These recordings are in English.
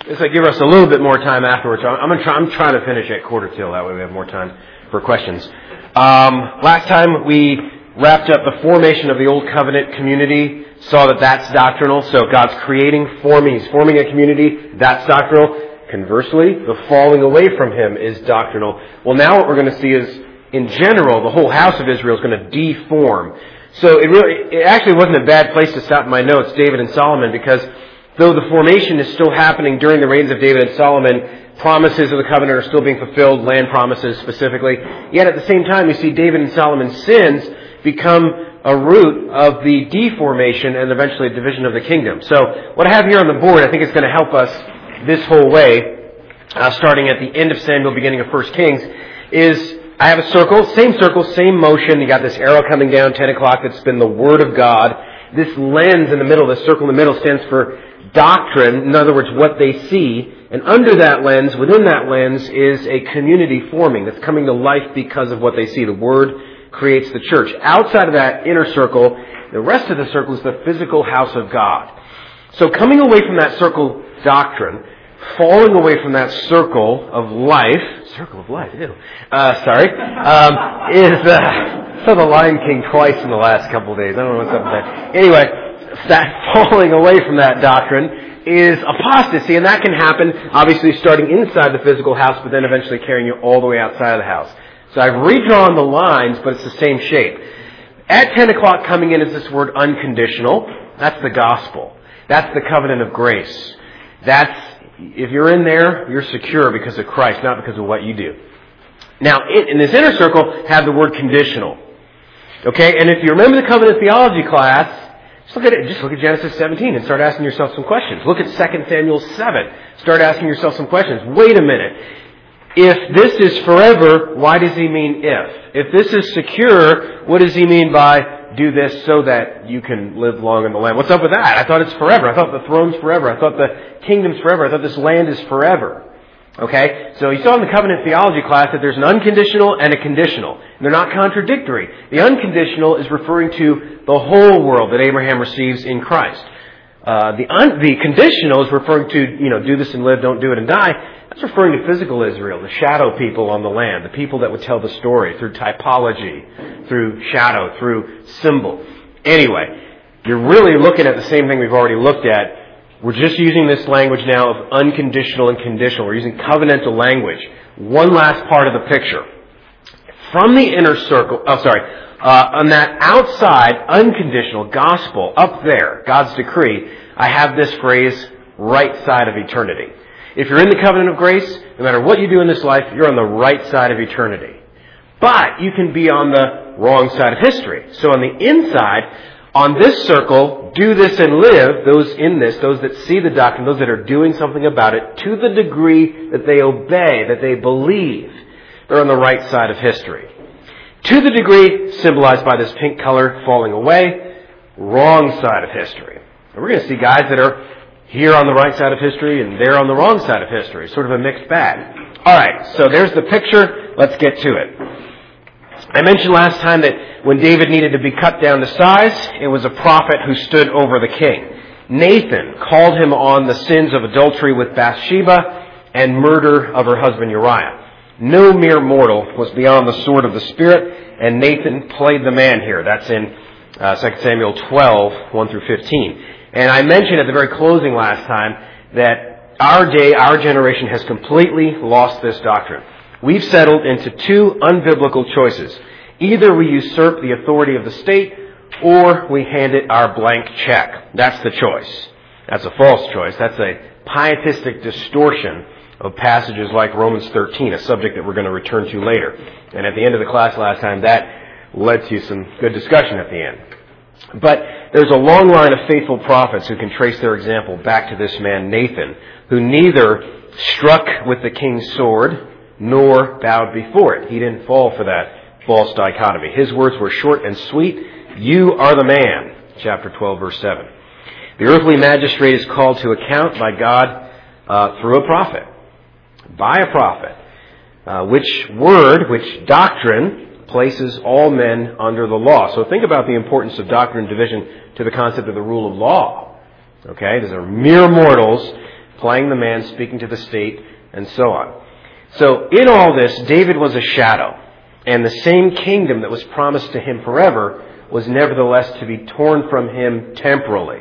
This will give us a little bit more time afterwards. I'm trying to finish at 1:45. That way we have more time for questions. Last time we wrapped up the formation of the Old Covenant community, saw that that's doctrinal. So God's forming, He's forming a community, that's doctrinal. Conversely, the falling away from Him is doctrinal. Well, now what we're going to see is, in general, the whole house of Israel is going to deform. So it actually wasn't a bad place to stop in my notes, David and Solomon, because though the formation is still happening during the reigns of David and Solomon, promises of the covenant are still being fulfilled, land promises specifically. Yet at the same time, you see David and Solomon's sins become a root of the deformation and eventually a division of the kingdom. So what I have here on the board, I think it's going to help us this whole way, starting at the end of Samuel, beginning of 1 Kings, is I have a circle, same motion. You got this arrow coming down, 10 o'clock, that's been the Word of God. This lens in the middle, this circle in the middle, stands for doctrine. In other words, what they see. And under that lens, within that lens, is a community forming that's coming to life because of what they see. The Word creates the church. Outside of that inner circle, the rest of the circle is the physical house of God. So coming away from that circle doctrine, falling away from that circle of life, saw the Lion King twice in the last couple of days. I don't know what's up with that. Anyway, that falling away from that doctrine is apostasy, and that can happen, obviously, starting inside the physical house, but then eventually carrying you all the way outside of the house. So I've redrawn the lines, but it's the same shape. At 10 o'clock coming in is this word unconditional. That's the gospel. That's the covenant of grace. If you're in there, you're secure because of Christ, not because of what you do. Now, in this inner circle, have the word conditional. Okay, and if you remember the covenant theology class, just look at Genesis 17 and start asking yourself some questions. Look at 2 Samuel 7. Start asking yourself some questions. Wait a minute. If this is forever, why does he mean if? If this is secure, what does he mean by do this so that you can live long in the land? What's up with that? I thought it's forever. I thought the throne's forever. I thought the kingdom's forever. I thought this land is forever. Okay? So you saw in the covenant theology class that there's an unconditional and a conditional. And they're not contradictory. The unconditional is referring to the whole world that Abraham receives in Christ. The conditional is referring to, do this and live, don't do it and die. That's referring to physical Israel, the shadow people on the land, the people that would tell the story through typology, through shadow, through symbol. Anyway, you're really looking at the same thing we've already looked at. We're just using this language now of unconditional and conditional. We're using covenantal language. One last part of the picture. From the inner circle, on that outside unconditional gospel, up there, God's decree, I have this phrase, right side of eternity. If you're in the covenant of grace, no matter what you do in this life, you're on the right side of eternity. But you can be on the wrong side of history. So on the inside, on this circle, do this and live, those in this, those that see the doctrine, those that are doing something about it, to the degree that they obey, that they believe, they're on the right side of history. To the degree, symbolized by this pink color falling away, wrong side of history. And we're going to see guys that are here on the right side of history and there on the wrong side of history. Sort of a mixed bag. Alright, so there's the picture. Let's get to it. I mentioned last time that when David needed to be cut down to size, it was a prophet who stood over the king. Nathan called him on the sins of adultery with Bathsheba and murder of her husband Uriah. No mere mortal was beyond the sword of the Spirit, and Nathan played the man here. That's in 2 Samuel 12, 1 through 15. And I mentioned at the very closing last time that our generation has completely lost this doctrine. We've settled into two unbiblical choices. Either we usurp the authority of the state, or we hand it our blank check. That's the choice. That's a false choice. That's a pietistic distortion of passages like Romans 13, a subject that we're going to return to later. And at the end of the class last time, that led to some good discussion at the end. But there's a long line of faithful prophets who can trace their example back to this man Nathan, who neither struck with the king's sword nor bowed before it. He didn't fall for that false dichotomy. His words were short and sweet. You are the man. Chapter 12, verse 7. The earthly magistrate is called to account by God through a prophet. By a prophet. Which doctrine places all men under the law. So think about the importance of doctrine and division to the concept of the rule of law. Okay? These are mere mortals playing the man, speaking to the state, and so on. So in all this, David was a shadow, and the same kingdom that was promised to him forever was nevertheless to be torn from him temporally.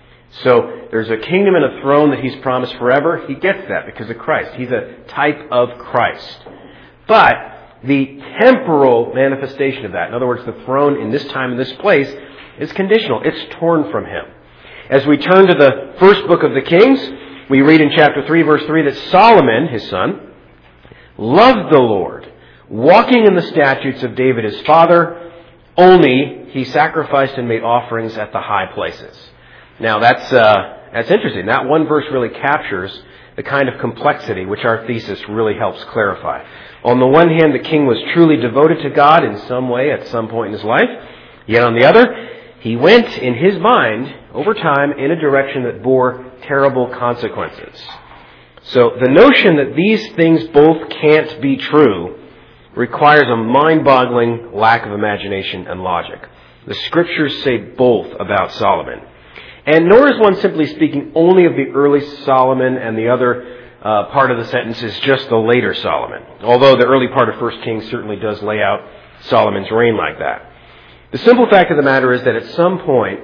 So there's a kingdom and a throne that he's promised forever. He gets that because of Christ. He's a type of Christ. But the temporal manifestation of that, in other words, the throne in this time and this place, is conditional. It's torn from him. As we turn to the first book of the Kings, we read in chapter 3, verse 3, that Solomon, his son, loved the Lord, walking in the statutes of David his father, only he sacrificed and made offerings at the high places. Now that's interesting. That one verse really captures the kind of complexity which our thesis really helps clarify. On the one hand, the king was truly devoted to God in some way at some point in his life. Yet on the other, he went in his mind over time in a direction that bore terrible consequences. So the notion that these things both can't be true requires a mind-boggling lack of imagination and logic. The scriptures say both about Solomon. And nor is one simply speaking only of the early Solomon, and the other part of the sentence is just the later Solomon. Although the early part of 1 Kings certainly does lay out Solomon's reign like that. The simple fact of the matter is that at some point,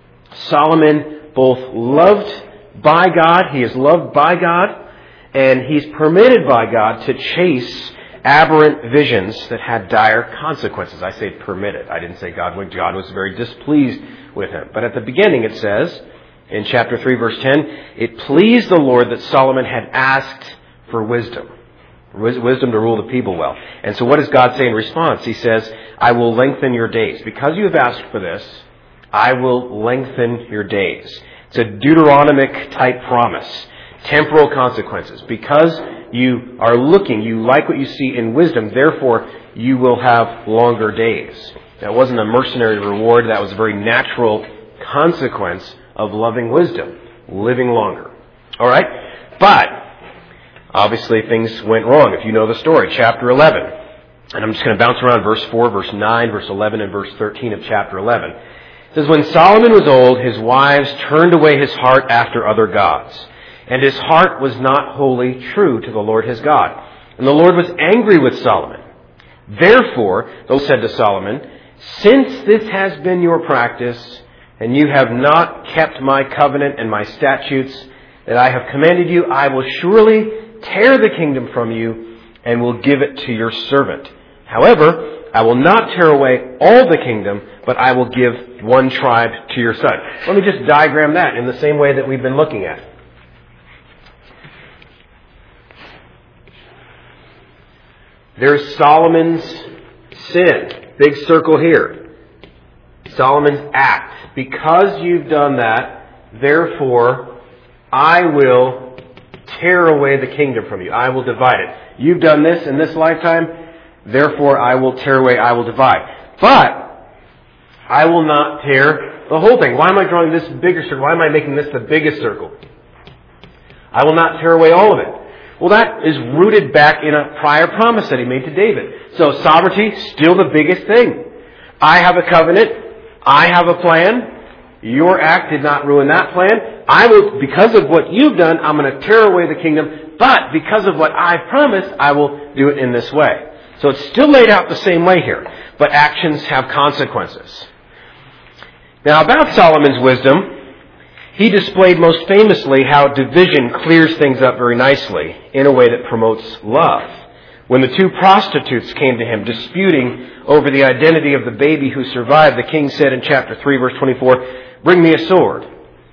Solomon both loved by God, he is loved by God, and he's permitted by God to chase aberrant visions that had dire consequences. I say permitted. I didn't say God was very displeased with him. But at the beginning it says, in chapter 3, verse 10, it pleased the Lord that Solomon had asked for wisdom. Wisdom to rule the people well. And so what does God say in response? He says, I will lengthen your days. Because you have asked for this, I will lengthen your days. It's a Deuteronomic type promise. Temporal consequences. Because you are looking, you like what you see in wisdom, therefore you will have longer days. That wasn't a mercenary reward. That was a very natural consequence of loving wisdom, living longer. All right? But obviously things went wrong. If you know the story, chapter 11. And I'm just going to bounce around verse 4, verse 9, verse 11, and verse 13 of chapter 11. It says, when Solomon was old, his wives turned away his heart after other gods. And his heart was not wholly true to the Lord his God. And the Lord was angry with Solomon. Therefore, the Lord said to Solomon, since this has been your practice, and you have not kept my covenant and my statutes that I have commanded you, I will surely tear the kingdom from you and will give it to your servant. However, I will not tear away all the kingdom, but I will give one tribe to your son. Let me just diagram that in the same way that we've been looking at. There's Solomon's sin. Big circle here. Solomon's act. Because you've done that, therefore, I will tear away the kingdom from you. I will divide it. You've done this in this lifetime, therefore I will tear away, I will divide. But I will not tear the whole thing. Why am I drawing this bigger circle? Why am I making this the biggest circle? I will not tear away all of it. Well, that is rooted back in a prior promise that he made to David. So sovereignty, still the biggest thing. I have a covenant. I have a plan. Your act did not ruin that plan. I will, because of what you've done, I'm going to tear away the kingdom. But because of what I promised, I will do it in this way. So it's still laid out the same way here. But actions have consequences. Now about Solomon's wisdom, he displayed most famously how division clears things up very nicely in a way that promotes love. When the two prostitutes came to him disputing over the identity of the baby who survived, the king said in chapter 3, verse 24, bring me a sword.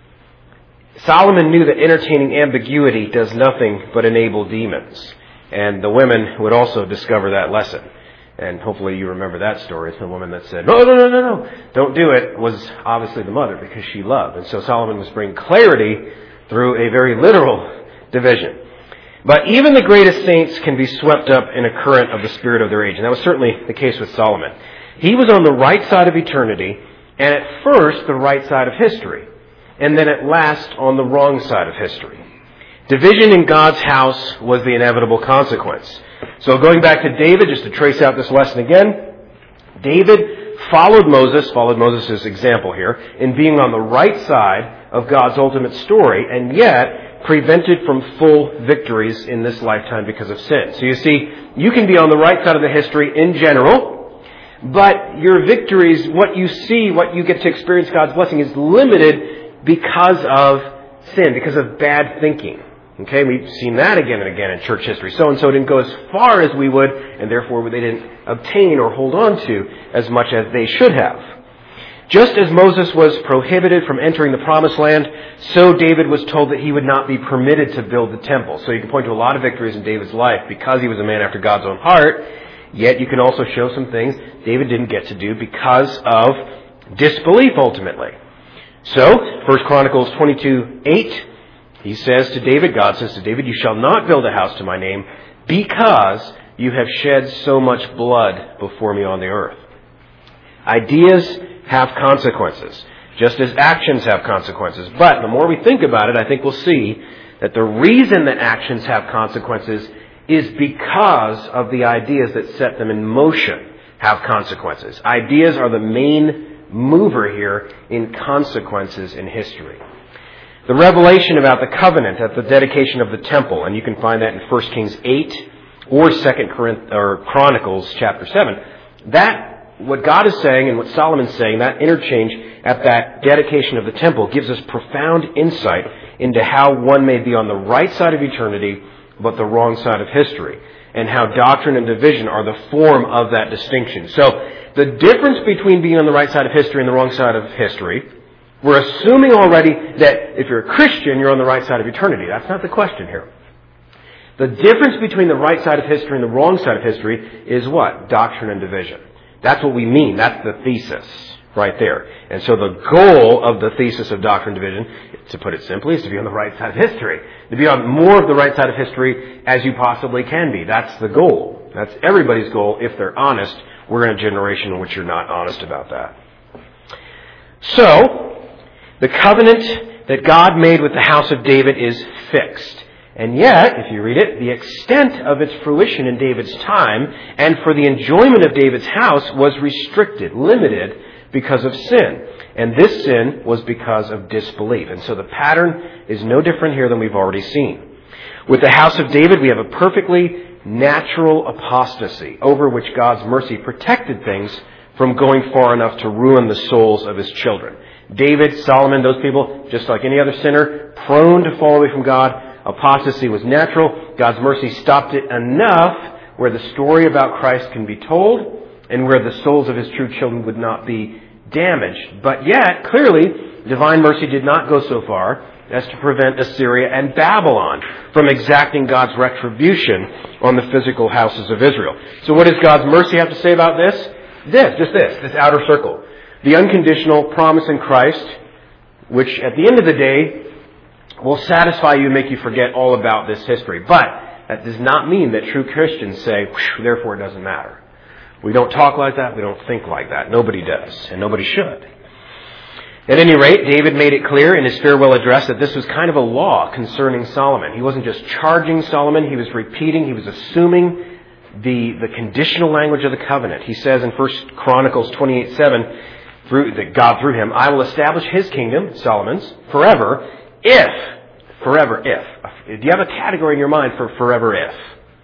Solomon knew that entertaining ambiguity does nothing but enable demons. And the women would also discover that lesson. And hopefully you remember that story. It's the woman that said, no, don't do it, was obviously the mother because she loved. And so Solomon was bringing clarity through a very literal division. But even the greatest saints can be swept up in a current of the spirit of their age. And that was certainly the case with Solomon. He was on the right side of eternity, and at first the right side of history, and then at last on the wrong side of history. Division in God's house was the inevitable consequence. So going back to David, just to trace out this lesson again, David followed Moses' example here, in being on the right side of God's ultimate story, and yet prevented from full victories in this lifetime because of sin. So you see, you can be on the right side of the history in general, but your victories, what you see, what you get to experience God's blessing is limited because of sin, because of bad thinking. Okay, we've seen that again and again in church history. So-and-so didn't go as far as we would, and therefore they didn't obtain or hold on to as much as they should have. Just as Moses was prohibited from entering the promised land, so David was told that he would not be permitted to build the temple. So you can point to a lot of victories in David's life because he was a man after God's own heart, yet you can also show some things David didn't get to do because of disbelief ultimately. So, 1 Chronicles 22:8, he says to David, God says to David, you shall not build a house to my name because you have shed so much blood before me on the earth. Ideas have consequences, just as actions have consequences. But the more we think about it, I think we'll see that the reason that actions have consequences is because of the ideas that set them in motion have consequences. Ideas are the main mover here in consequences in history. The revelation about the covenant at the dedication of the temple, and you can find that in 1 Kings 8 or 2 Chronicles chapter 7, that what God is saying and what Solomon's saying, that interchange at that dedication of the temple gives us profound insight into how one may be on the right side of eternity but the wrong side of history, and how doctrine and division are the form of that distinction. So the difference between being on the right side of history and the wrong side of history, we're assuming already that if you're a Christian, you're on the right side of eternity. That's not the question here. The difference between the right side of history and the wrong side of history is what? Doctrine and division. That's what we mean. That's the thesis right there. And so the goal of the thesis of doctrine and division, to put it simply, is to be on the right side of history. To be on more of the right side of history as you possibly can be. That's the goal. That's everybody's goal if they're honest. We're in a generation in which you're not honest about that. So, the covenant that God made with the house of David is fixed. And yet, if you read it, the extent of its fruition in David's time and for the enjoyment of David's house was restricted, limited because of sin. And this sin was because of disbelief. And so the pattern is no different here than we've already seen. With the house of David, we have a perfectly natural apostasy over which God's mercy protected things from going far enough to ruin the souls of his children. David, Solomon, those people, just like any other sinner, prone to fall away from God. Apostasy was natural. God's mercy stopped it enough where the story about Christ can be told and where the souls of his true children would not be damaged. But yet, clearly, divine mercy did not go so far as to prevent Assyria and Babylon from exacting God's retribution on the physical houses of Israel. So what does God's mercy have to say about this? This outer circle. The unconditional promise in Christ, which at the end of the day will satisfy you and make you forget all about this history. But that does not mean that true Christians say, therefore it doesn't matter. We don't talk like that. We don't think like that. Nobody does, and nobody should. At any rate, David made it clear in his farewell address that this was kind of a law concerning Solomon. He wasn't just charging Solomon. He was repeating. He was assuming the conditional language of the covenant. He says in 1 Chronicles 28:7, that God through him, I will establish his kingdom, Solomon's, forever if. Do you have a category in your mind for forever if?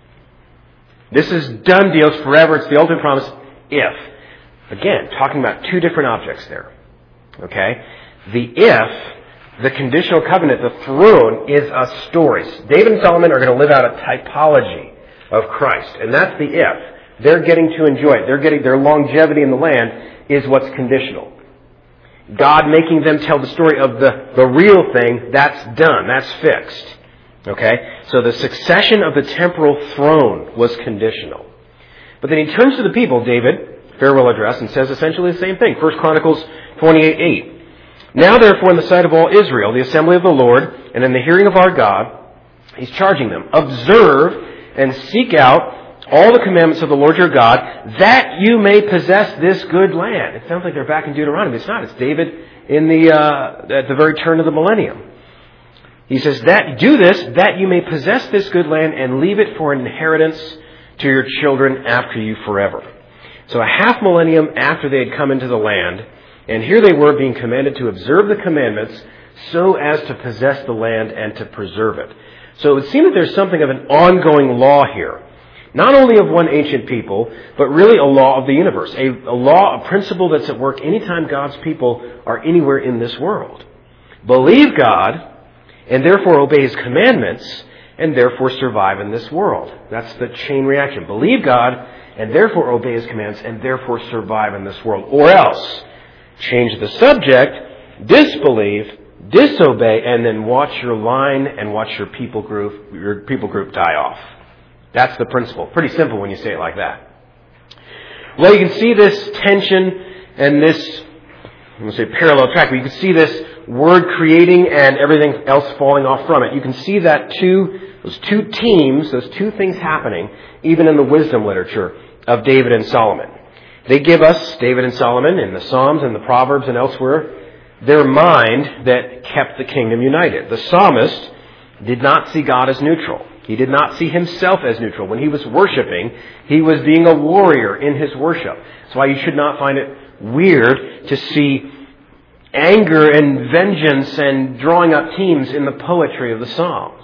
This is done deal. It's forever. It's the ultimate promise. If. Again, talking about two different objects there. Okay? The if, the conditional covenant, the throne, is a story. David and Solomon are going to live out a typology of Christ. And that's the if. They're getting to enjoy it. They're getting their longevity in the land is what's conditional. God making them tell the story of the real thing, that's done. That's fixed. Okay? So the succession of the temporal throne was conditional. But then he turns to the people, David, farewell address, and says essentially the same thing. 1 Chronicles 28:8. Now therefore in the sight of all Israel, the assembly of the Lord, and in the hearing of our God, he's charging them, observe and seek out all the commandments of the Lord your God, that you may possess this good land. It sounds like they're back in Deuteronomy. It's not. It's David at the very turn of the millennium. He says, do this, that you may possess this good land and leave it for an inheritance to your children after you forever. So a half millennium after they had come into the land, and here they were being commanded to observe the commandments so as to possess the land and to preserve it. So it would seem that there's something of an ongoing law here. Not only of one ancient people, but really a law of the universe. A law, a principle that's at work anytime God's people are anywhere in this world. Believe God, and therefore obey His commandments, and therefore survive in this world. That's the chain reaction. Believe God, and therefore obey His commands, and therefore survive in this world. Or else, change the subject, disbelieve, disobey, and then watch your line and watch your people group die off. That's the principle. Pretty simple when you say it like that. Well, you can see this tension and this, I'm going to say parallel track, but you can see this word creating and everything else falling off from it. You can see that those two teams, those two things happening, even in the wisdom literature of David and Solomon. They give us, David and Solomon, in the Psalms and the Proverbs and elsewhere, their mind that kept the kingdom united. The psalmist did not see God as neutral. He did not see himself as neutral. When he was worshiping, he was being a warrior in his worship. That's why you should not find it weird to see anger and vengeance and drawing up teams in the poetry of the Psalms.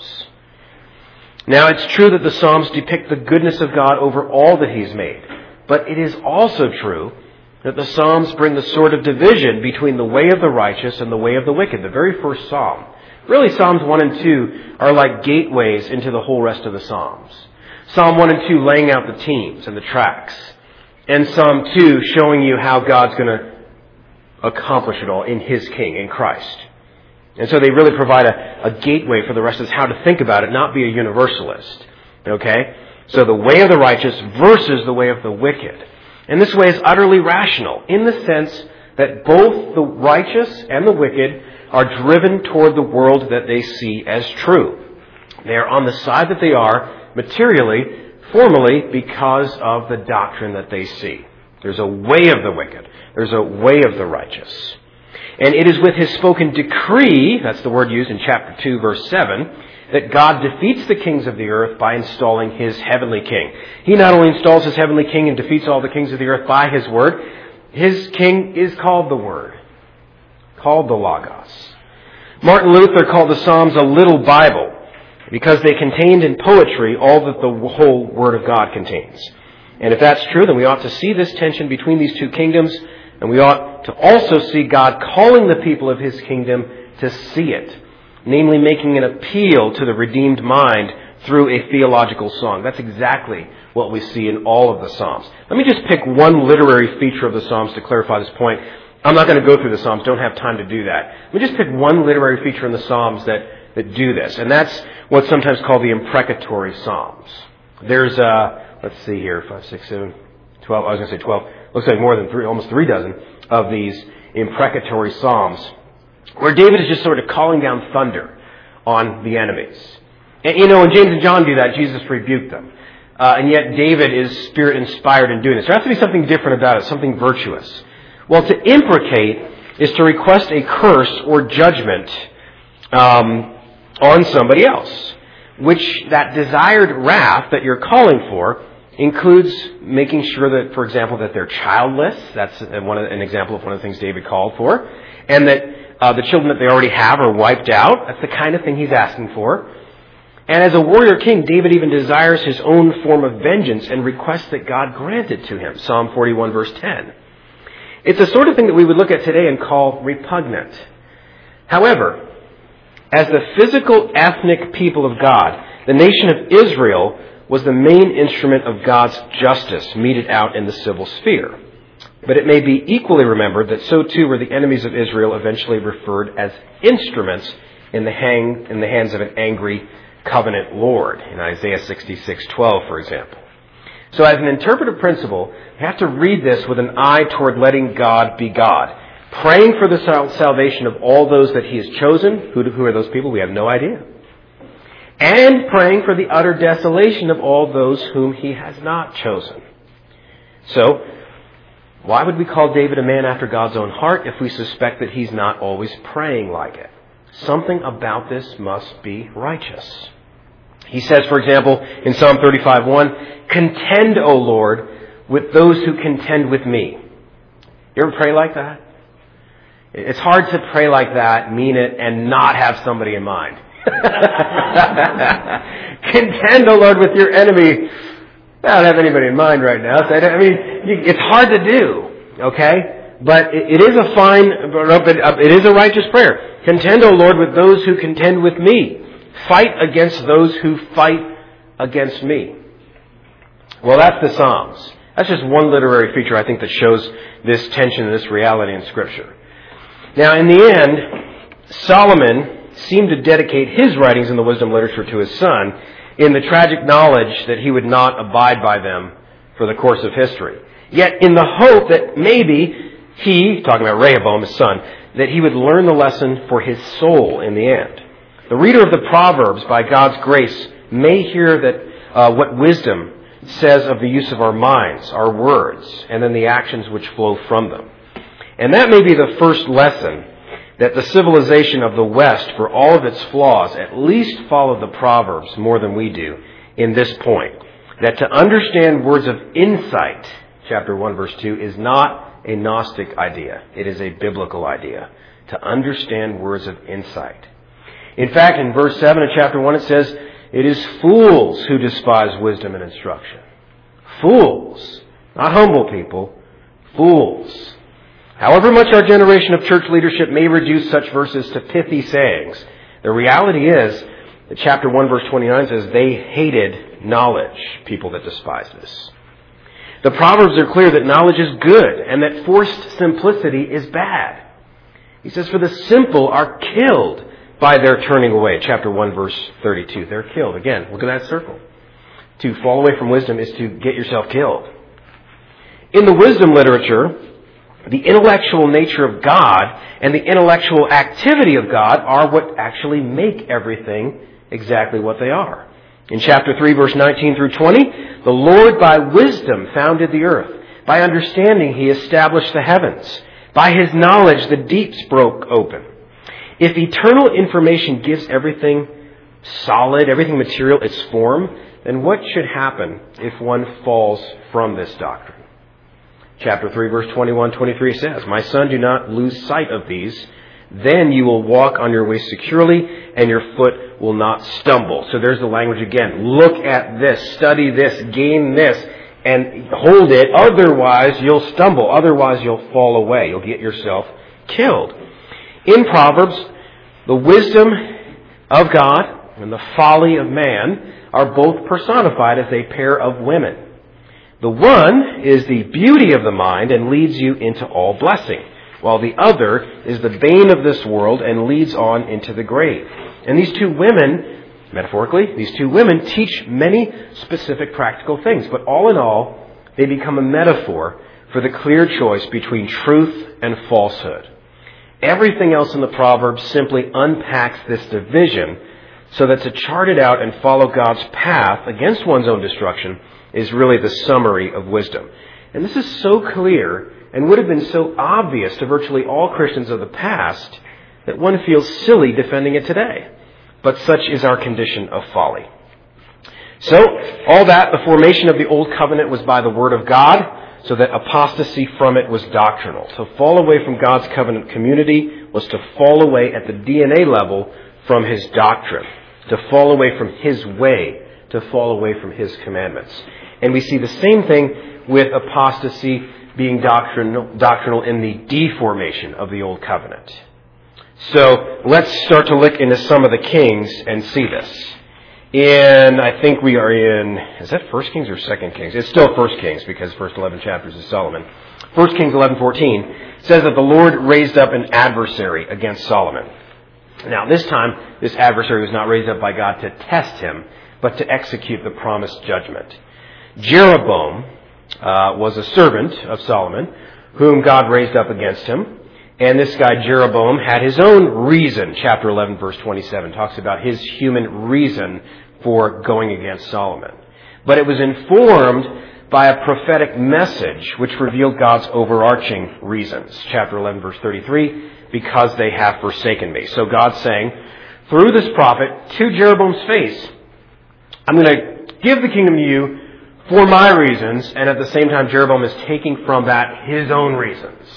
Now, it's true that the Psalms depict the goodness of God over all that He's made. But it is also true that the Psalms bring the sort of division between the way of the righteous and the way of the wicked. The very first Psalm. Really, Psalms 1 and 2 are like gateways into the whole rest of the Psalms. Psalm 1 and 2 laying out the teams and the tracks. And Psalm 2 showing you how God's going to accomplish it all in His King, in Christ. And so they really provide a gateway for the rest of us how to think about it, not be a universalist. Okay? So the way of the righteous versus the way of the wicked. And this way is utterly rational in the sense that both the righteous and the wicked are driven toward the world that they see as true. They are on the side that they are materially, formally, because of the doctrine that they see. There's a way of the wicked. There's a way of the righteous. And it is with His spoken decree, that's the word used in chapter 2, verse 7, that God defeats the kings of the earth by installing His heavenly king. He not only installs His heavenly king and defeats all the kings of the earth by His word, His king is called the Word, called the Logos. Martin Luther called the Psalms a little Bible because they contained in poetry all that the whole Word of God contains. And if that's true, then we ought to see this tension between these two kingdoms, and we ought to also see God calling the people of His kingdom to see it, namely making an appeal to the redeemed mind through a theological song. That's exactly what we see in all of the Psalms. Let me just pick one literary feature of the Psalms to clarify this point. I'm not going to go through the Psalms, don't have time to do that. Let me just pick one literary feature in the Psalms that do this, and that's what's sometimes called the imprecatory Psalms. There's, let's see here, 5, 6, 7, 12, I was going to say 12, looks like more than almost 3 dozen of these imprecatory Psalms, where David is just sort of calling down thunder on the enemies. And when James and John do that, Jesus rebuked them. And yet David is Spirit-inspired in doing this. There has to be something different about it, something virtuous. Well, to imprecate is to request a curse or judgment on somebody else, which that desired wrath that you're calling for includes making sure that, for example, that they're childless. That's an example of one of the things David called for. And that the children that they already have are wiped out. That's the kind of thing he's asking for. And as a warrior king, David even desires his own form of vengeance and requests that God grant it to him. Psalm 41, verse 10. It's the sort of thing that we would look at today and call repugnant. However, as the physical ethnic people of God, the nation of Israel was the main instrument of God's justice meted out in the civil sphere. But it may be equally remembered that so too were the enemies of Israel eventually referred as instruments in the hands of an angry covenant Lord, in Isaiah 66:12, for example. So as an interpretive principle, you have to read this with an eye toward letting God be God, praying for the salvation of all those that He has chosen. Who are those people? We have no idea. And praying for the utter desolation of all those whom He has not chosen. So, why would we call David a man after God's own heart if we suspect that he's not always praying like it? Something about this must be righteous. He says, for example, in Psalm 35:1, "Contend, O Lord, with those who contend with me." You ever pray like that? It's hard to pray like that, mean it, and not have somebody in mind. Contend, O Lord, with your enemy. I don't have anybody in mind right now. So it's hard to do, okay? But it is a fine, it is a righteous prayer. Contend, O Lord, with those who contend with me. Fight against those who fight against me. Well, that's the Psalms. That's just one literary feature, I think, that shows this tension and this reality in Scripture. Now, in the end, Solomon seemed to dedicate his writings in the wisdom literature to his son in the tragic knowledge that he would not abide by them for the course of history. Yet in the hope that maybe he, talking about Rehoboam, his son, that he would learn the lesson for his soul in the end. The reader of the Proverbs, by God's grace, may hear that what wisdom says of the use of our minds, our words, and then the actions which flow from them. And that may be the first lesson, that the civilization of the West, for all of its flaws, at least followed the Proverbs more than we do in this point. That to understand words of insight, chapter 1, verse 2, is not a Gnostic idea. It is a biblical idea. To understand words of insight. In fact, in verse 7 of chapter 1, it says, it is fools who despise wisdom and instruction. Fools. Not humble people. Fools. However much our generation of church leadership may reduce such verses to pithy sayings, the reality is that chapter 1 verse 29 says they hated knowledge, people that despise this. The Proverbs are clear that knowledge is good and that forced simplicity is bad. He says, for the simple are killed by their turning away. Chapter 1 verse 32. They're killed. Again, look at that circle. To fall away from wisdom is to get yourself killed. In the wisdom literature, the intellectual nature of God and the intellectual activity of God are what actually make everything exactly what they are. In chapter 3, verse 19 through 20, the Lord by wisdom founded the earth. By understanding, He established the heavens. By His knowledge, the deeps broke open. If eternal information gives everything solid, everything material, its form, then what should happen if one falls from this doctrine? Chapter 3, verse 21-23 says, my son, do not lose sight of these. Then you will walk on your way securely, and your foot will not stumble. So there's the language again. Look at this, study this, gain this, and hold it. Otherwise, you'll stumble. Otherwise, you'll fall away. You'll get yourself killed. In Proverbs, the wisdom of God and the folly of man are both personified as a pair of women. The one is the beauty of the mind and leads you into all blessing, while the other is the bane of this world and leads on into the grave. And these two women, metaphorically, teach many specific practical things, but all in all, they become a metaphor for the clear choice between truth and falsehood. Everything else in the Proverbs simply unpacks this division so that to chart it out and follow God's path against one's own destruction is really the summary of wisdom. And this is so clear and would have been so obvious to virtually all Christians of the past that one feels silly defending it today. But such is our condition of folly. So, all that, the formation of the Old Covenant was by the Word of God, so that apostasy from it was doctrinal. To fall away from God's covenant community was to fall away at the DNA level from His doctrine, to fall away from His way, to fall away from His commandments. And we see the same thing with apostasy being doctrinal in the deformation of the Old Covenant. So let's start to look into some of the kings and see this. And I think we are in, is that 1 Kings or 2 Kings? It's still 1 Kings because first 11 chapters is Solomon. 1 Kings 11:14 says that the Lord raised up an adversary against Solomon. Now this time, this adversary was not raised up by God to test him, but to execute the promised judgment. Jeroboam was a servant of Solomon, whom God raised up against him. And this guy, Jeroboam, had his own reason. Chapter 11, verse 27 talks about his human reason for going against Solomon. But it was informed by a prophetic message which revealed God's overarching reasons. Chapter 11, verse 33, because they have forsaken me. So God's saying, through this prophet, to Jeroboam's face, I'm going to give the kingdom to you for my reasons, and at the same time Jeroboam is taking from that his own reasons.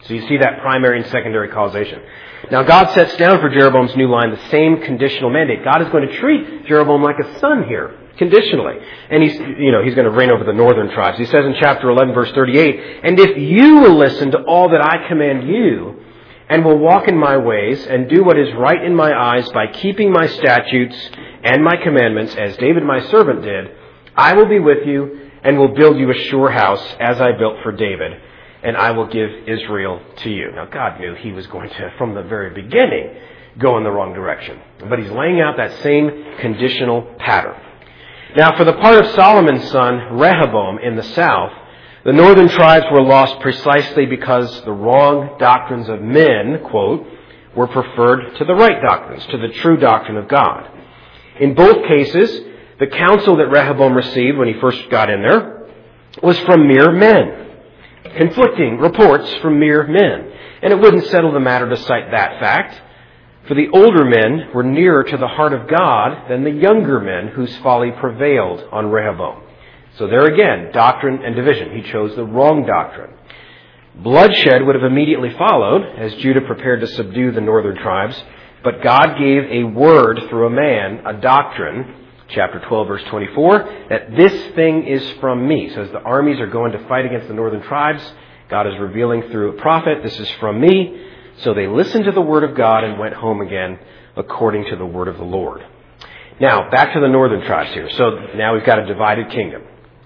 So you see that primary and secondary causation. Now God sets down for Jeroboam's new line the same conditional mandate. God is going to treat Jeroboam like a son here, conditionally. And he's going to reign over the northern tribes. He says in chapter 11, verse 38, "And if you will listen to all that I command you, and will walk in my ways, and do what is right in my eyes by keeping my statutes and my commandments, as David my servant did, I will be with you, and will build you a sure house, as I built for David, and I will give Israel to you." Now, God knew he was going to, from the very beginning, go in the wrong direction. But he's laying out that same conditional pattern. Now, for the part of Solomon's son, Rehoboam, in the south, the northern tribes were lost precisely because the wrong doctrines of men, quote, were preferred to the right doctrines, to the true doctrine of God. In both cases, the counsel that Rehoboam received when he first got in there was from mere men. Conflicting reports from mere men. And it wouldn't settle the matter to cite that fact, for the older men were nearer to the heart of God than the younger men whose folly prevailed on Rehoboam. So there again, doctrine and division. He chose the wrong doctrine. Bloodshed would have immediately followed as Judah prepared to subdue the northern tribes, but God gave a word through a man, a doctrine, chapter 12, verse 24, that this thing is from me. So as the armies are going to fight against the northern tribes, God is revealing through a prophet, this is from me. So they listened to the word of God and went home again according to the word of the Lord. Now, back to the northern tribes here. So now we've got a divided kingdom.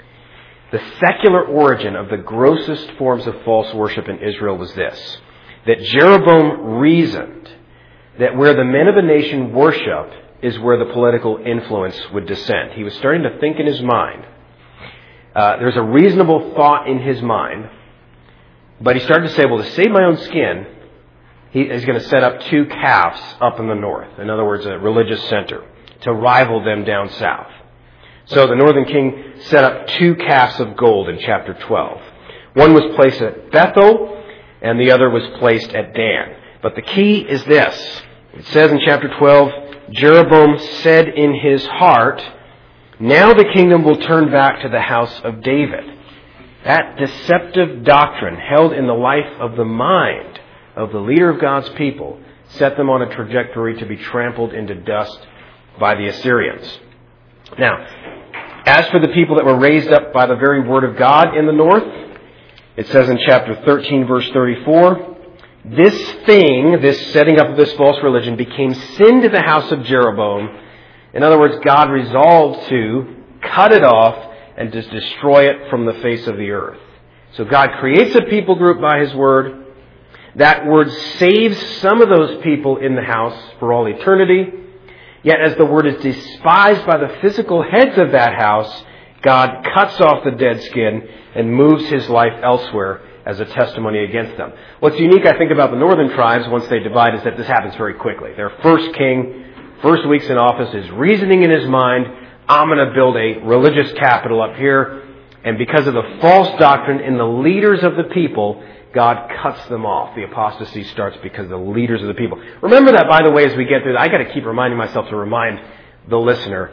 The secular origin of the grossest forms of false worship in Israel was this, that Jeroboam reasoned that where the men of a nation worship is where the political influence would descend. He was starting to think in his mind. There's a reasonable thought in his mind, but he started to say, well, to save my own skin, he is going to set up 2 calves up in the north. In other words, a religious center to rival them down south. So the northern king set up 2 calves of gold in chapter 12. One was placed at Bethel, and the other was placed at Dan. But the key is this. It says in chapter 12, Jeroboam said in his heart, "Now the kingdom will turn back to the house of David." That deceptive doctrine held in the life of the mind of the leader of God's people set them on a trajectory to be trampled into dust by the Assyrians. Now, as for the people that were raised up by the very word of God in the north, it says in chapter 13, verse 34, this setting up of this false religion became sin to the house of Jeroboam. In other words, God resolved to cut it off and just destroy it from the face of the earth. So God creates a people group by His word. That word saves some of those people in the house for all eternity. Yet as the word is despised by the physical heads of that house, God cuts off the dead skin and moves His life elsewhere as a testimony against them. What's unique, I think, about the northern tribes once they divide is that this happens very quickly. Their first king, first weeks in office, is reasoning in his mind, I'm going to build a religious capital up here. And because of the false doctrine in the leaders of the people, God cuts them off. The apostasy starts because the leaders of the people. Remember that, by the way, as we get through that. I got to keep reminding myself to remind the listener.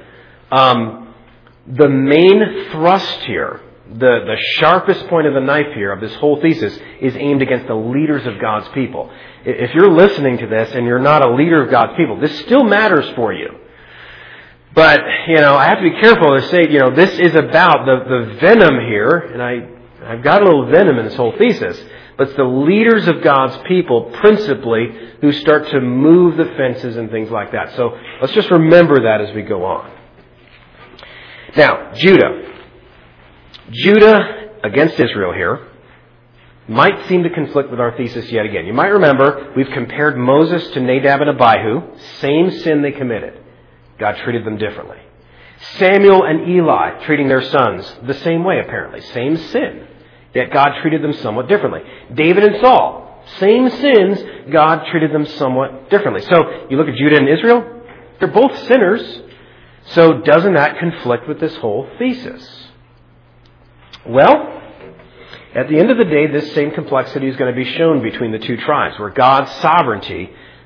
The main thrust here, the sharpest point of the knife here of this whole thesis is aimed against the leaders of God's people. If you're listening to this and you're not a leader of God's people, this still matters for you. But, I have to be careful to say, this is about the venom here, and I've got a little venom in this whole thesis, but it's the leaders of God's people, principally, who start to move the fences and things like that. So let's just remember that as we go on. Now, Judah against Israel here might seem to conflict with our thesis yet again. You might remember we've compared Moses to Nadab and Abihu. Same sin they committed. God treated them differently. Samuel and Eli treating their sons the same way, apparently. Same sin. Yet God treated them somewhat differently. David and Saul, same sins, God treated them somewhat differently. So you look at Judah and Israel, they're both sinners. So doesn't that conflict with this whole thesis? Well, at the end of the day, this same complexity is going to be shown between the two tribes, where God's sovereignty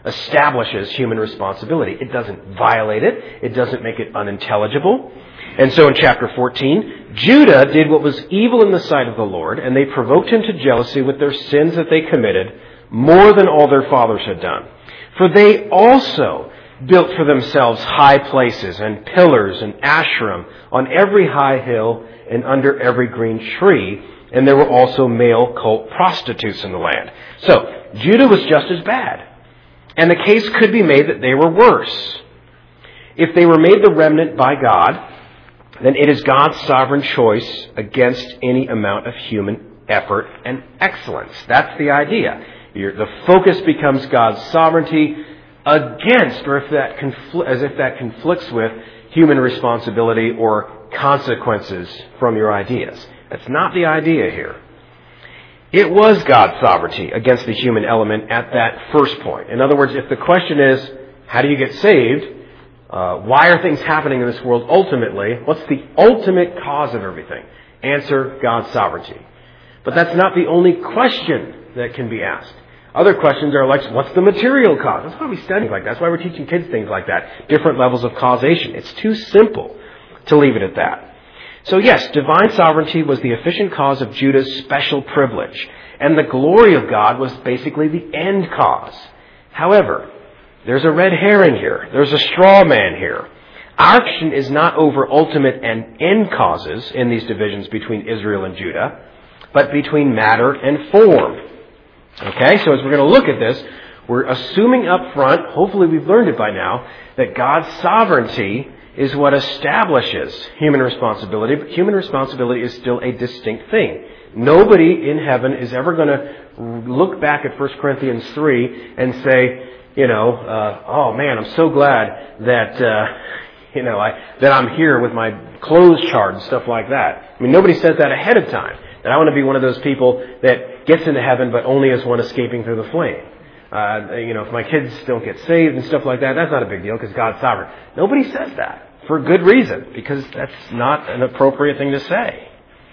establishes human responsibility. It doesn't violate it. It doesn't make it unintelligible. And so in chapter 14, Judah did what was evil in the sight of the Lord, and they provoked him to jealousy with their sins that they committed more than all their fathers had done. For they also built for themselves high places and pillars and Asherim on every high hill and under every green tree, and there were also male cult prostitutes in the land. So, Judah was just as bad. And the case could be made that they were worse. If they were made the remnant by God, then it is God's sovereign choice against any amount of human effort and excellence. That's the idea. The focus becomes God's sovereignty against, or as if that conflicts with, human responsibility or consequences from your ideas. That's not the idea here. It was God's sovereignty against the human element at that first point. In other words, if the question is, how do you get saved? Why are things happening in this world ultimately? What's the ultimate cause of everything? Answer, God's sovereignty. But that's not the only question that can be asked. Other questions are like, what's the material cause? That's why we study like that. That's why we're teaching kids things like that. Different levels of causation. It's too simple to leave it at that. So yes, divine sovereignty was the efficient cause of Judah's special privilege. And the glory of God was basically the end cause. However, there's a red herring here. There's a straw man here. Our question is not over ultimate and end causes in these divisions between Israel and Judah, but between matter and form. Okay, so as we're going to look at this, we're assuming up front, hopefully we've learned it by now, that God's sovereignty is what establishes human responsibility, but human responsibility is still a distinct thing. Nobody in heaven is ever going to look back at 1 Corinthians 3 and say, oh man, I'm so glad that, that I'm here with my clothes charred and stuff like that. I mean, nobody says that ahead of time. That I want to be one of those people that gets into heaven but only as one escaping through the flame. If my kids don't get saved and stuff like that, that's not a big deal because God's sovereign. Nobody says that for good reason, because that's not an appropriate thing to say.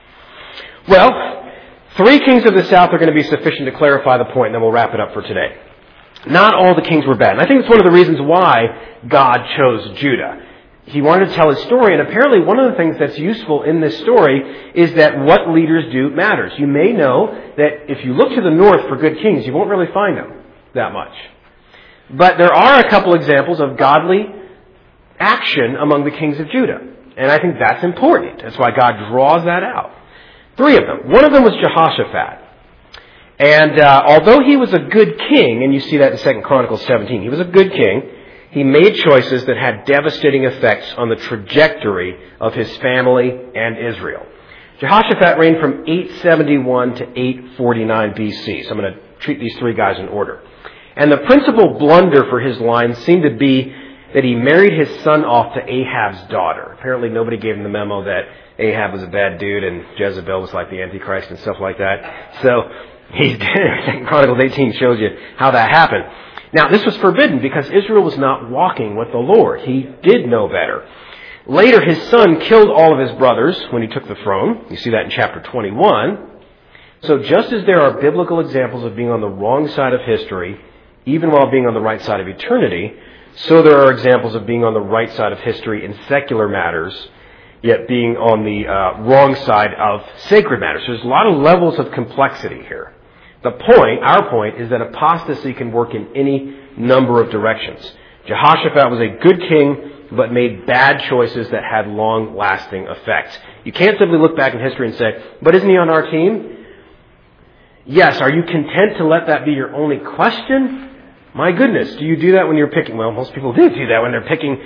Well, 3 kings of the south are going to be sufficient to clarify the point, and then we'll wrap it up for today. Not all the kings were bad. And I think it's one of the reasons why God chose Judah. He wanted to tell his story, and apparently one of the things that's useful in this story is that what leaders do matters. You may know that if you look to the north for good kings, you won't really find them that much. But there are a couple examples of godly action among the kings of Judah. And I think that's important. That's why God draws that out. 3 of them. One of them was Jehoshaphat. And although he was a good king, and you see that in 2 Chronicles 17, he was a good king, he made choices that had devastating effects on the trajectory of his family and Israel. Jehoshaphat reigned from 871 to 849 BC. So I'm going to treat these 3 guys in order. And the principal blunder for his line seemed to be that he married his son off to Ahab's daughter. Apparently nobody gave him the memo that Ahab was a bad dude and Jezebel was like the Antichrist and stuff like that. So he did. Chronicles 18 shows you how that happened. Now, this was forbidden because Israel was not walking with the Lord. He did know better. Later, his son killed all of his brothers when he took the throne. You see that in chapter 21. So just as there are biblical examples of being on the wrong side of history, even while being on the right side of eternity, so there are examples of being on the right side of history in secular matters, yet being on the wrong side of sacred matters. So there's a lot of levels of complexity here. Our point, is that apostasy can work in any number of directions. Jehoshaphat was a good king, but made bad choices that had long-lasting effects. You can't simply look back in history and say, but isn't he on our team? Yes. Are you content to let that be your only question? My goodness, do you do that when you're picking? Well, most people do that when they're picking.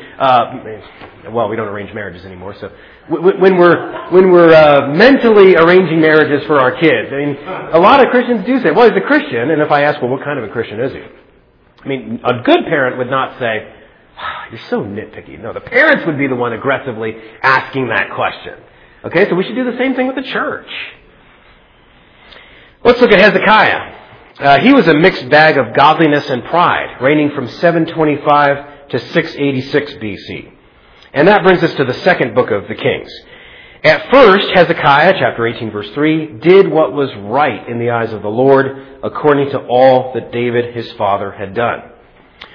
We don't arrange marriages anymore. So when we're mentally arranging marriages for our kids, I mean, a lot of Christians do say, "Well, he's a Christian." And if I ask, "Well, what kind of a Christian is he?" I mean, a good parent would not say, "You're so nitpicky." No, the parents would be the one aggressively asking that question. Okay, so we should do the same thing with the church. Let's look at Hezekiah. He was a mixed bag of godliness and pride, reigning from 725 to 686 BC. And that brings us to the second book of the Kings. At first, Hezekiah, chapter 18, verse 3, did what was right in the eyes of the Lord, according to all that David, his father, had done.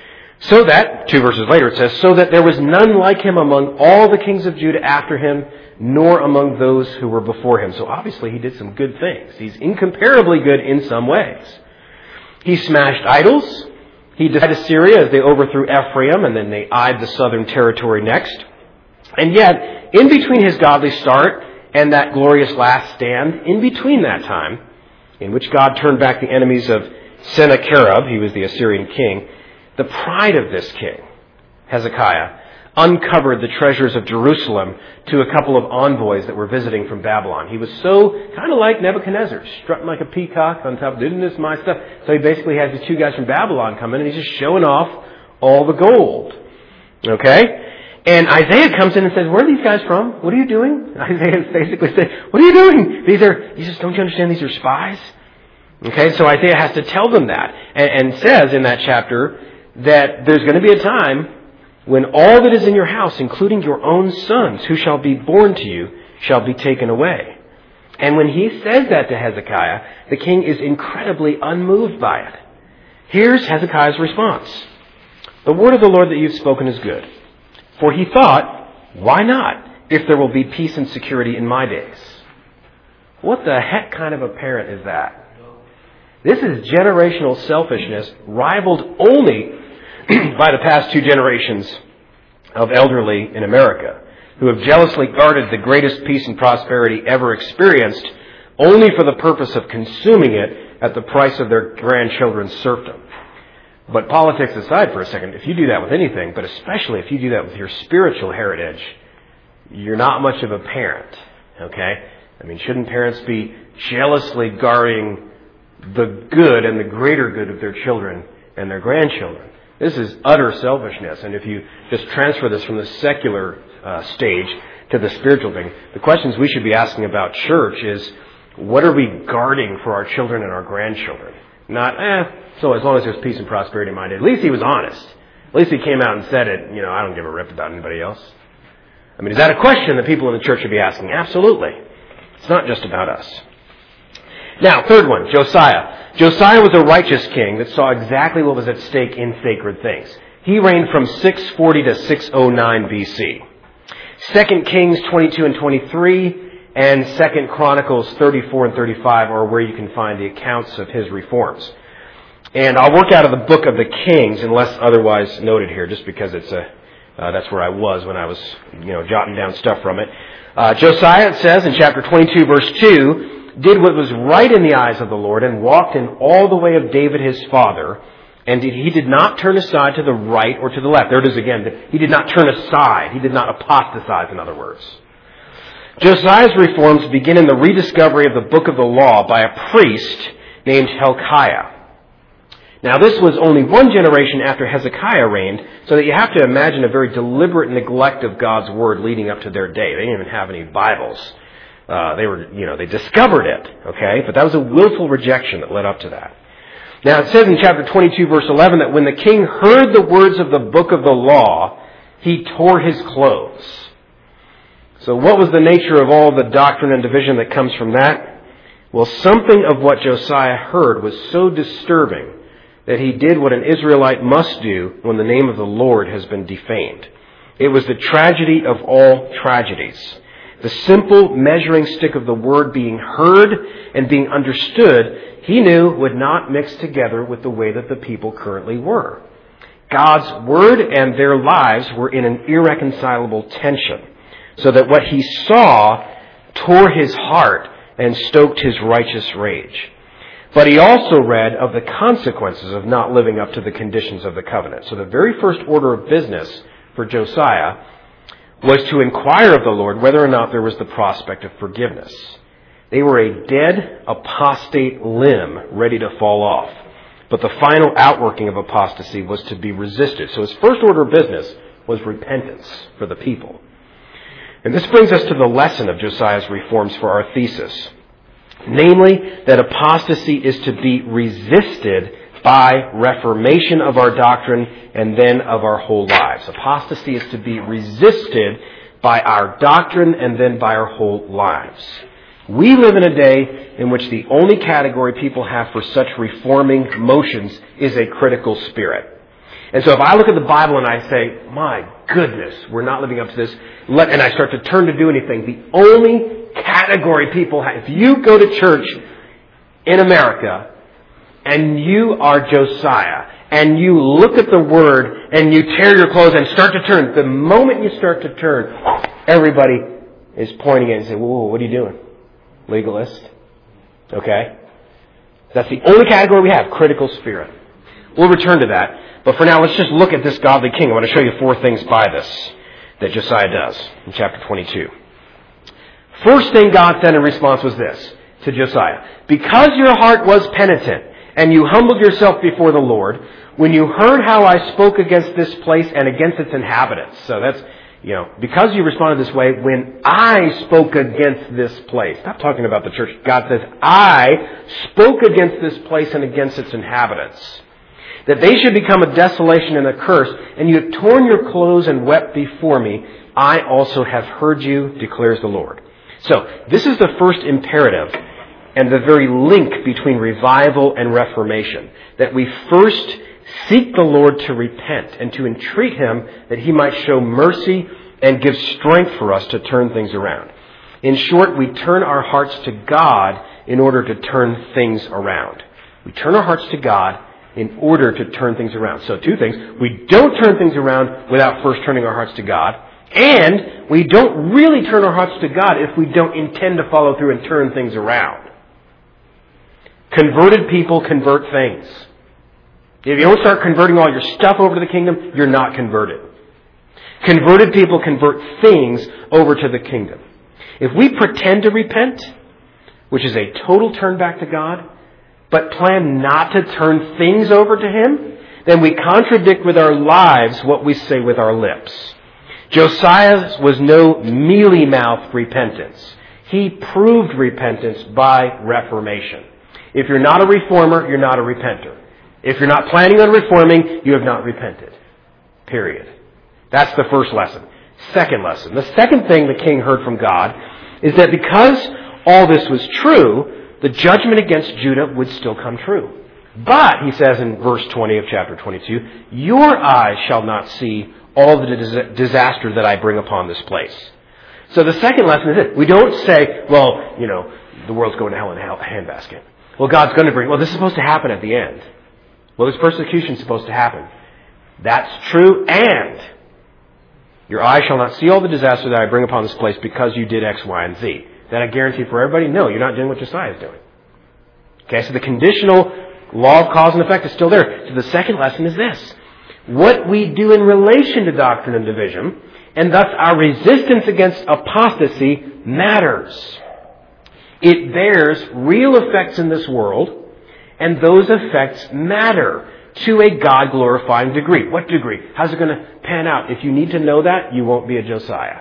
So that, 2 verses later it says, so that there was none like him among all the kings of Judah after him, nor among those who were before him. So obviously he did some good things. He's incomparably good in some ways. He smashed idols. He defied Assyria as they overthrew Ephraim, and then they eyed the southern territory next. And yet, in between his godly start and that glorious last stand, in between that time, in which God turned back the enemies of Sennacherib, he was the Assyrian king, the pride of this king, Hezekiah, uncovered the treasures of Jerusalem to a couple of envoys that were visiting from Babylon. He was so kind of like Nebuchadnezzar, strutting like a peacock on top, isn't this my stuff? So he basically has these two guys from Babylon come in and he's just showing off all the gold. Okay? And Isaiah comes in and says, where are these guys from? What are you doing? Isaiah basically says, what are you doing? He says, don't you understand these are spies? Okay, so Isaiah has to tell them that and says in that chapter that there's going to be a time when all that is in your house, including your own sons, who shall be born to you, shall be taken away. And when he says that to Hezekiah, the king is incredibly unmoved by it. Here's Hezekiah's response. The word of the Lord that you've spoken is good. For he thought, why not, if there will be peace and security in my days? What the heck kind of a parent is that? This is generational selfishness rivaled only by the past 2 generations of elderly in America, who have jealously guarded the greatest peace and prosperity ever experienced only for the purpose of consuming it at the price of their grandchildren's serfdom. But politics aside for a second, if you do that with anything, but especially if you do that with your spiritual heritage, you're not much of a parent, okay? I mean, shouldn't parents be jealously guarding the good and the greater good of their children and their grandchildren? This is utter selfishness. And if you just transfer this from the secular stage to the spiritual thing, the questions we should be asking about church is, what are we guarding for our children and our grandchildren? Not, so as long as there's peace and prosperity in my day. At least he was honest. At least he came out and said it, I don't give a rip about anybody else. I mean, is that a question that people in the church should be asking? Absolutely. It's not just about us. Now, third one, Josiah. Josiah was a righteous king that saw exactly what was at stake in sacred things. He reigned from 640 to 609 BC. 2 Kings 22 and 23 and 2 Chronicles 34 and 35 are where you can find the accounts of his reforms. And I'll work out of the book of the Kings unless otherwise noted here, just because it's that's where I was when I was, jotting down stuff from it. Josiah, it says in chapter 22, verse 2, did what was right in the eyes of the Lord and walked in all the way of David his father, and he did not turn aside to the right or to the left. There it is again. He did not turn aside. He did not apostatize, in other words. Josiah's reforms begin in the rediscovery of the book of the law by a priest named Hilkiah. Now, this was only one generation after Hezekiah reigned, so that you have to imagine a very deliberate neglect of God's word leading up to their day. They didn't even have any Bibles. They discovered it, okay? But that was a willful rejection that led up to that. Now, it says in chapter 22, verse 11, that when the king heard the words of the book of the law, he tore his clothes. So what was the nature of all the doctrine and division that comes from that? Well, something of what Josiah heard was so disturbing that he did what an Israelite must do when the name of the Lord has been defamed. It was the tragedy of all tragedies. The simple measuring stick of the word being heard and being understood, he knew would not mix together with the way that the people currently were. God's word and their lives were in an irreconcilable tension, so that what he saw tore his heart and stoked his righteous rage. But he also read of the consequences of not living up to the conditions of the covenant. So the very first order of business for Josiah was to inquire of the Lord whether or not there was the prospect of forgiveness. They were a dead, apostate limb ready to fall off. But the final outworking of apostasy was to be resisted. So his first order of business was repentance for the people. And this brings us to the lesson of Josiah's reforms for our thesis. Namely, that apostasy is to be resisted by reformation of our doctrine and then of our whole lives. Apostasy is to be resisted by our doctrine and then by our whole lives. We live in a day in which the only category people have for such reforming motions is a critical spirit. And so if I look at the Bible and I say, my goodness, we're not living up to this, and I start to turn to do anything, the only category people have, if you go to church in America and you are Josiah and you look at the Word and you tear your clothes and start to turn, the moment you start to turn, everybody is pointing at you and saying, whoa, what are you doing? Legalist. Okay? That's the only category we have, critical spirit. We'll return to that. But for now, let's just look at this godly king. I want to show you 4 things by this that Josiah does in chapter 22. First thing God said in response was this to Josiah. Because your heart was penitent and you humbled yourself before the Lord, when you heard how I spoke against this place and against its inhabitants. So that's, because you responded this way, when I spoke against this place. Stop talking about the church. God says, I spoke against this place and against its inhabitants, that they should become a desolation and a curse, and you have torn your clothes and wept before me. I also have heard you, declares the Lord. So, this is the first imperative and the very link between revival and reformation. That we first seek the Lord to repent and to entreat Him that He might show mercy and give strength for us to turn things around. In short, we turn our hearts to God in order to turn things around. We turn our hearts to God in order to turn things around. So 2 things. We don't turn things around without first turning our hearts to God. And we don't really turn our hearts to God if we don't intend to follow through and turn things around. Converted people convert things. If you don't start converting all your stuff over to the kingdom, you're not converted. Converted people convert things over to the kingdom. If we pretend to repent, which is a total turn back to God, but plan not to turn things over to Him, then we contradict with our lives what we say with our lips. Josiah's was no mealy-mouthed repentance. He proved repentance by reformation. If you're not a reformer, you're not a repenter. If you're not planning on reforming, you have not repented. Period. That's the first lesson. Second lesson. The second thing the king heard from God is that because all this was true, the judgment against Judah would still come true. But, he says in verse 20 of chapter 22, your eyes shall not see all the disaster that I bring upon this place. So the second lesson is this. We don't say, well, the world's going to hell in a handbasket. Well, God's going to bring, this is supposed to happen at the end. Well, this persecution is supposed to happen. That's true, and your eyes shall not see all the disaster that I bring upon this place because you did X, Y, and Z. Then I guarantee for everybody, no, you're not doing what Josiah is doing. Okay, so the conditional law of cause and effect is still there. So the second lesson is this. What we do in relation to doctrine and division, and thus our resistance against apostasy, matters. It bears real effects in this world, and those effects matter to a God-glorifying degree. What degree? How's it going to pan out? If you need to know that, you won't be a Josiah.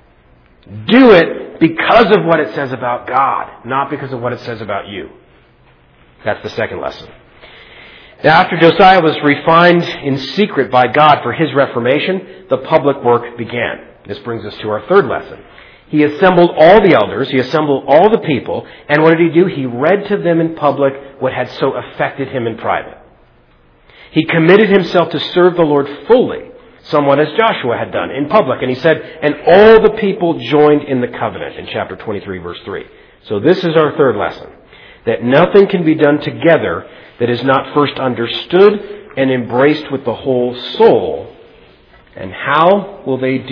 Do it because of what it says about God, not because of what it says about you. That's the second lesson. Now, after Josiah was refined in secret by God for his reformation, the public work began. This brings us to our third lesson. He assembled all the elders, he assembled all the people, and what did he do? He read to them in public what had so affected him in private. He committed himself to serve the Lord fully, somewhat as Joshua had done in public. And he said, and all the people joined in the covenant in chapter 23, verse 3. So this is our third lesson, that nothing can be done together that is not first understood and embraced with the whole soul. And how will they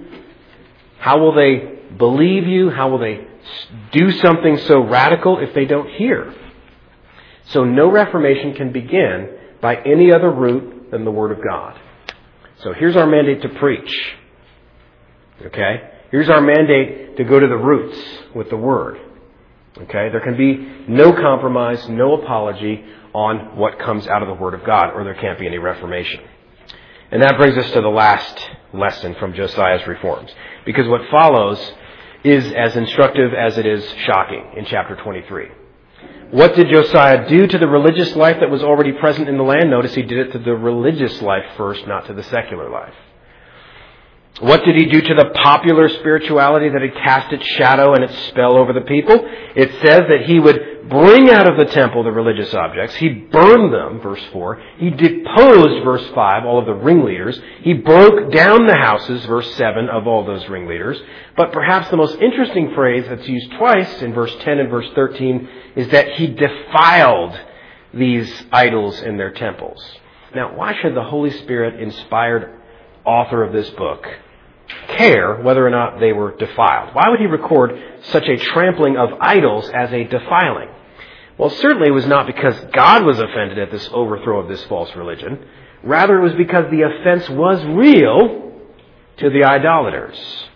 believe you? How will they do something so radical if they don't hear? So no reformation can begin by any other route than the Word of God. So here's our mandate to preach. Okay? Here's our mandate to go to the roots with the Word. Okay? There can be no compromise, no apology on what comes out of the Word of God, or there can't be any reformation. And that brings us to the last lesson from Josiah's reforms. Because what follows is as instructive as it is shocking in chapter 23. What did Josiah do to the religious life that was already present in the land? Notice he did it to the religious life first, not to the secular life. What did he do to the popular spirituality that had cast its shadow and its spell over the people? It says that he would bring out of the temple the religious objects. He burned them, verse 4. He deposed, verse 5, all of the ringleaders. He broke down the houses, verse 7, of all those ringleaders. But perhaps the most interesting phrase that's used twice in verse 10 and verse 13 is that he defiled these idols in their temples. Now, why should the Holy Spirit inspired author of this book care whether or not they were defiled? Why would he record such a trampling of idols as a defiling? Well, certainly it was not because God was offended at this overthrow of this false religion. Rather, it was because the offense was real to the idolaters.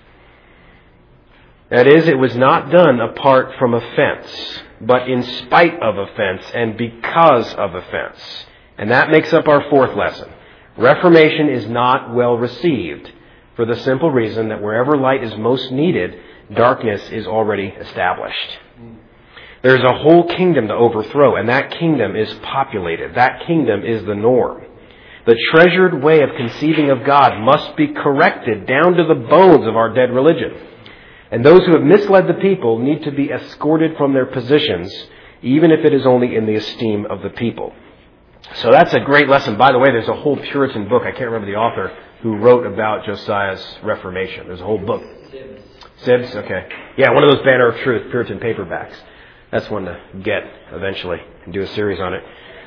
That is, it was not done apart from offense, but in spite of offense and because of offense. And that makes up our fourth lesson. Reformation is not well received for the simple reason that wherever light is most needed, darkness is already established. There's a whole kingdom to overthrow, and that kingdom is populated. That kingdom is the norm. The treasured way of conceiving of God must be corrected down to the bones of our dead religion. And those who have misled the people need to be escorted from their positions, even if it is only in the esteem of the people. So that's a great lesson. By the way, there's a whole Puritan book, I can't remember the author, who wrote about Josiah's Reformation. There's a whole book. Sibbs? Okay. Yeah, one of those Banner of Truth Puritan paperbacks. That's one to get eventually and do a series on it.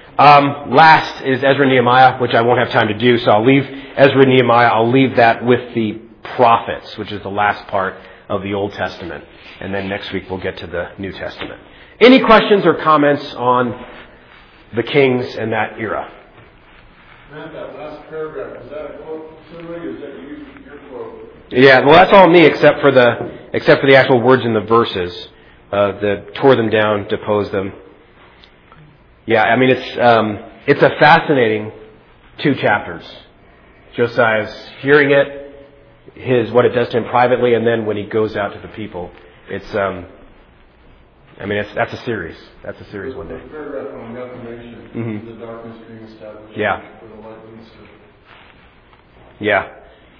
Last is Ezra and Nehemiah, which I won't have time to do, so I'll leave Ezra and Nehemiah. I'll leave that with the prophets, which is the last part of the Old Testament. And then next week we'll get to the New Testament. Any questions or comments on the kings and that era? Matt, that last paragraph, is that a quote summary or is that your quote? Yeah, well, that's all me except for the actual words in the verses. The tore them down, deposed them. Yeah, I mean it's a fascinating 2 chapters. Josiah's hearing it, what it does to him privately, and then when he goes out to the people. It's that's a series. That's a series one day. The paragraph on Reformation, the darkness being established. Yeah. For the light being stood. Yeah.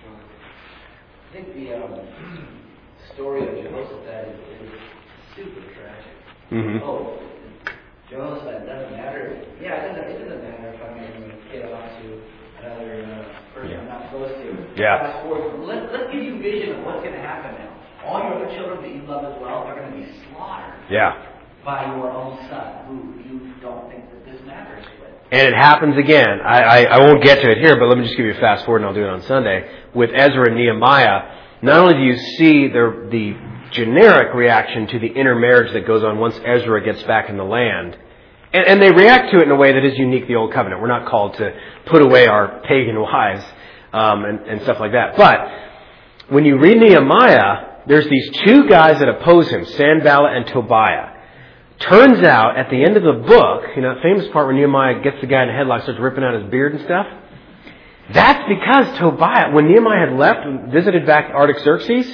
I think the story of Jehoshaphat is super tragic. Mm-hmm. Oh, Jehoshaphat doesn't matter. Yeah, it doesn't matter if I'm going to get off to another person I'm not supposed to. Yeah. Fast forward. Let's give you a vision of what's going to happen now. All your other children that you love as well are going to be slaughtered. Yeah. By your own son, who you don't think that this matters with. And it happens again. I won't get to it here, but let me just give you a fast forward, and I'll do it on Sunday. With Ezra and Nehemiah, not only do you see the generic reaction to the intermarriage that goes on once Ezra gets back in the land, and they react to it in a way that is unique to the Old Covenant. We're not called to put away our pagan wives and stuff like that. But when you read Nehemiah, there's these 2 guys that oppose him, Sanballat and Tobiah. Turns out, at the end of the book, that famous part where Nehemiah gets the guy in a headlock, starts ripping out his beard and stuff, that's because Tobiah, when Nehemiah had left and visited back Artaxerxes,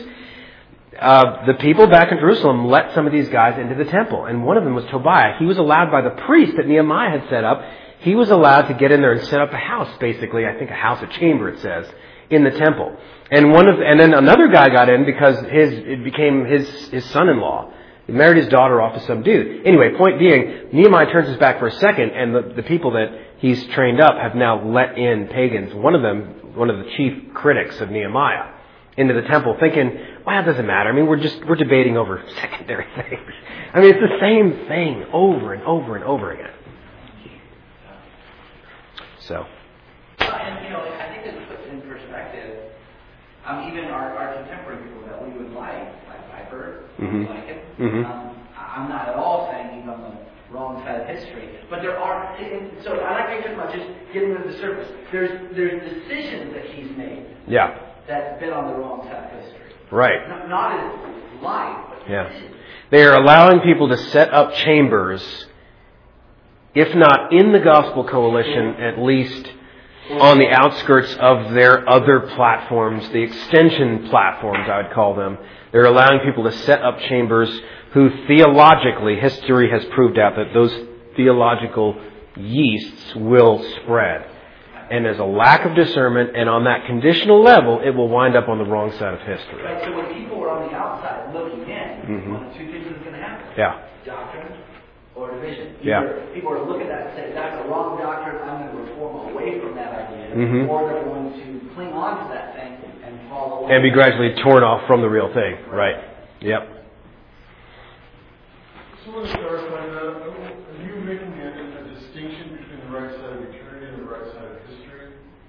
the people back in Jerusalem let some of these guys into the temple. And one of them was Tobiah. He was allowed by the priest that Nehemiah had set up, he was allowed to get in there and set up a house, basically, I think a house, a chamber it says, in the temple. And then another guy got in because it became his son-in-law. He married his daughter off to some dude. Anyway, point being, Nehemiah turns his back for a second, and the people that he's trained up have now let in pagans. One of them, one of the chief critics of Nehemiah, into the temple, thinking, well, it doesn't matter. I mean, we're debating over secondary things. I mean, it's the same thing over and over and over again. So. And I think this puts in perspective, even our contemporary people that we would like Piper, like it. I'm not at all saying he's on the wrong side of history, but there are. So I like to talk about just getting to the surface. There's decisions that he's made. Yeah. That's been on the wrong side of history. Right. Not his life, but decisions. They are allowing people to set up chambers, if not in the Gospel Coalition, at least on the outskirts of their other platforms, the extension platforms, I would call them. They're allowing people to set up chambers who theologically, history has proved out that those theological yeasts will spread. and there's a lack of discernment, and on that conditional level, it will wind up on the wrong side of history. Right, so when people are on the outside looking in, one of two things is going to happen. Yeah. Doctrine or division. Yeah. People are looking at it and say, that's a wrong doctrine, I'm going to reform away from that idea. Or they're going to cling on to that thing and fall away. And be gradually torn off from the real thing. Right. Yep. So I want to clarify that. Are you making a distinction between the right side of eternity and the right side of history?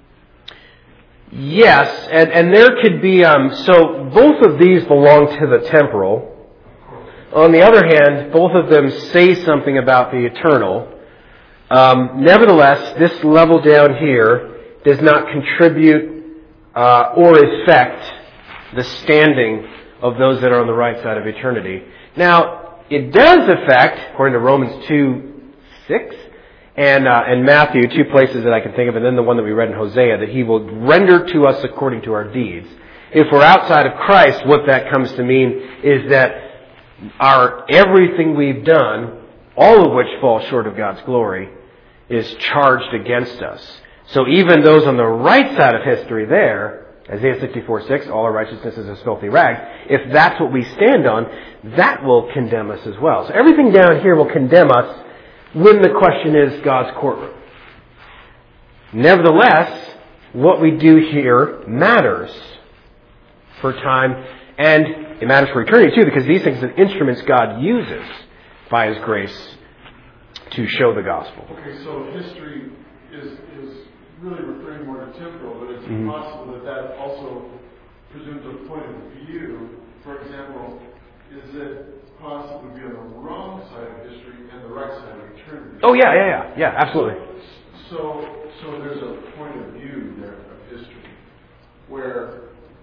Yes, and there could be, so both of these belong to the temporal. On the other hand, both of them say something about the eternal. Nevertheless, this level down here does not contribute or affect the standing of those that are on the right side of eternity. Now, it does affect, according to Romans 2:6 and Matthew, 2 places that I can think of, and then the one that we read in Hosea, that He will render to us according to our deeds. If we're outside of Christ, what that comes to mean is that everything we've done, all of which falls short of God's glory, is charged against us. So even those on the right side of history there, Isaiah 64:6, all our righteousness is as filthy rags, if that's what we stand on, that will condemn us as well. So everything down here will condemn us when the question is God's courtroom. Nevertheless, what we do here matters for time, and it matters for eternity too, because these things are instruments God uses by His grace to show the gospel. Okay, so history is really referring more to temporal, but it's possible that also presumes a point of view. For example, is it possible to be on the wrong side of history and the right side of eternity? Oh, yeah, absolutely. So there's a point of view there of history where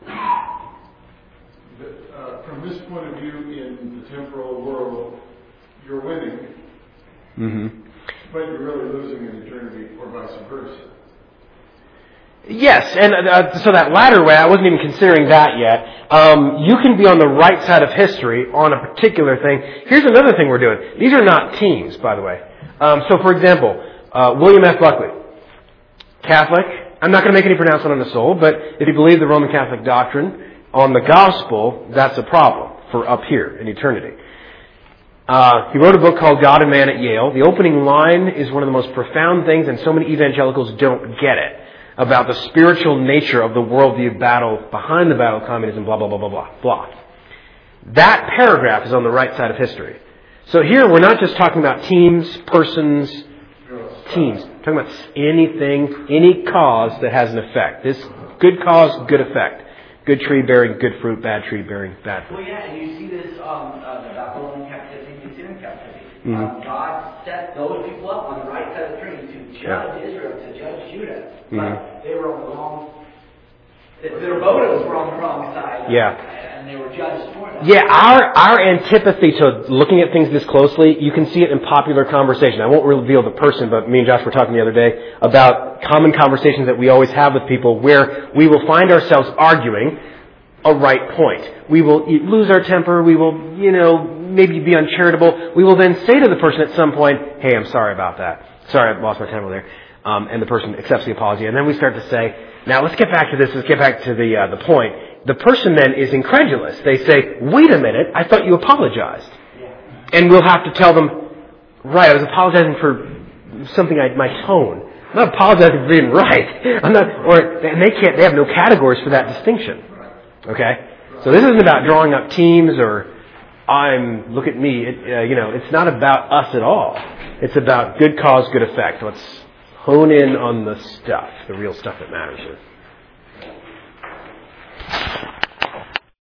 from this point of view in the temporal world, you're winning, but you're really losing in eternity, or vice versa. Yes, and so that latter way, I wasn't even considering that yet. You can be on the right side of history on a particular thing. Here's another thing we're doing. These are not teams, by the way. So, for example, William F. Buckley, Catholic. I'm not going to make any pronouncement on the soul, but if you believe the Roman Catholic doctrine on the gospel, that's a problem for up here in eternity. He wrote a book called God and Man at Yale. The opening line is one of the most profound things, and so many evangelicals don't get it, about the spiritual nature of the worldview battle, behind the battle of communism, blah, blah, blah, blah, blah, blah. That paragraph is on the right side of history. So here we're not just talking about teams, persons, teams. We're talking about anything, any cause that has an effect. This good cause, good effect. Good tree bearing good fruit, bad tree bearing bad fruit. Well, yeah, and you see this the Babylonian captivity and Syrian captivity. God set those people up on the right side of the tree to judge Israel, to judge Judah. But they were on the wrong. Their motives were on the wrong side. Yeah. And they were judged for that. Yeah, our antipathy to looking at things this closely, you can see it in popular conversation. I won't reveal the person, but me and Josh were talking the other day about common conversations that we always have with people where we will find ourselves arguing a right point. We will lose our temper. We will, maybe be uncharitable. We will then say to the person at some point, hey, I'm sorry about that. Sorry, I lost my temper there. And the person accepts the apology. And then we start to say, now let's get back to this. Let's get back to the point. The person then is incredulous. They say, wait a minute, I thought you apologized. And we'll have to tell them, right, I was apologizing for something, my tone. I'm not apologizing for being right. They have no categories for that distinction. Okay? So this isn't about drawing up teams or look at me. It's not about us at all. It's about good cause, good effect. Let's hone in on the stuff, the real stuff that matters here.